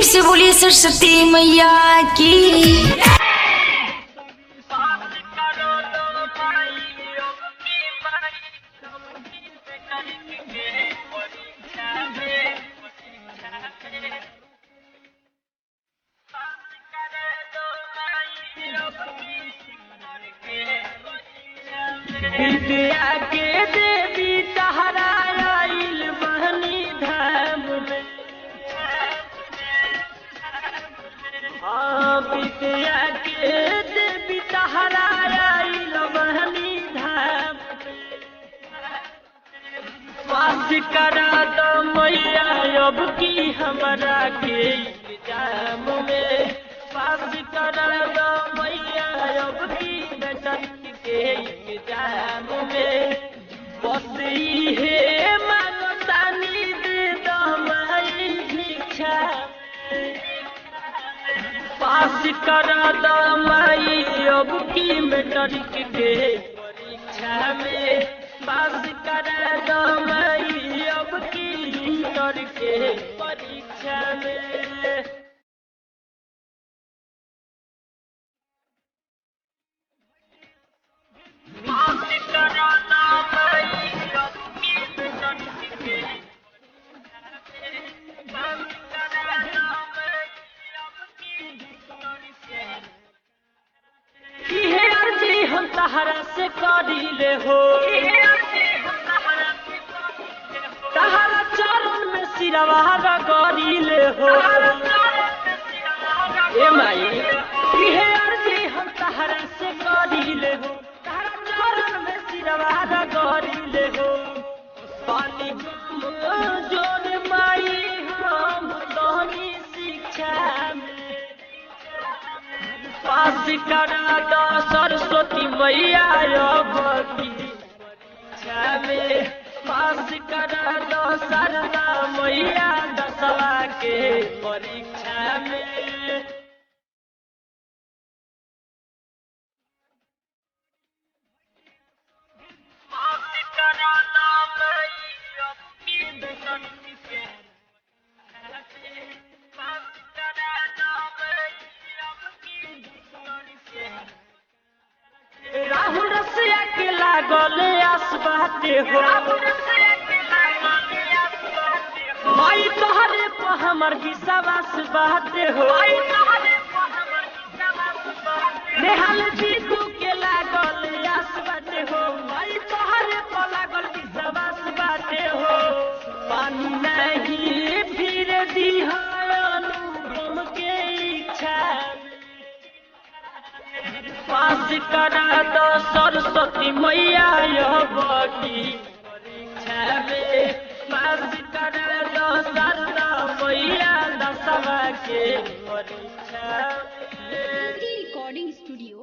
से बोलिए सरस्वती मैया की। विद्या के देवी तहरा आइल बहनी धाम में। हाँ, विद्या के देवी तहरा आइल बहनी धाम में। पास करा दो मैया अब की हमरा के एग्जाम में। पास करा दो मैया अब की दशरथ के एग्जाम में। बस इहे मांगतानी दे दो माई भिक्षा। पास करा दो माई अब की मैट्रिक के परीक्षा में। पास करा दो माई अब की इंटर के परीक्षा में। हम तहरा से करीले हो, तहरा चरण में सिरवा रगड़ीले हो। ए माई इहे अर्जी हम तहरा से करीले हो, तहरा चरण में सिरवा रगड़ीले हो। पानी जोर माई हम तोहनी शिक्षा में। पास करा दो सरस्वती मैया अब की परीक्षा में। पास करा दो शारदा मैया दसवा के परीक्षा में। पास करा दो मैया अब की दशरथ के। पास करा दो मैया अब की राहुल रसिया के लागल आस बाटे हो। माई तोहरे पर हमर विश्वास बाटे हो। नेहाल जीतू के लागल आस बाटे हो। माई तोहरे पर लागल विश्वास बाटे हो। पानी नहीं फिर दीह अनुपम के इच्छा। पास करा दो सरस्वती मैया अब की परीक्षा में। पास करा दो शारदा मैया दसवा के परीक्षा में। Recording studio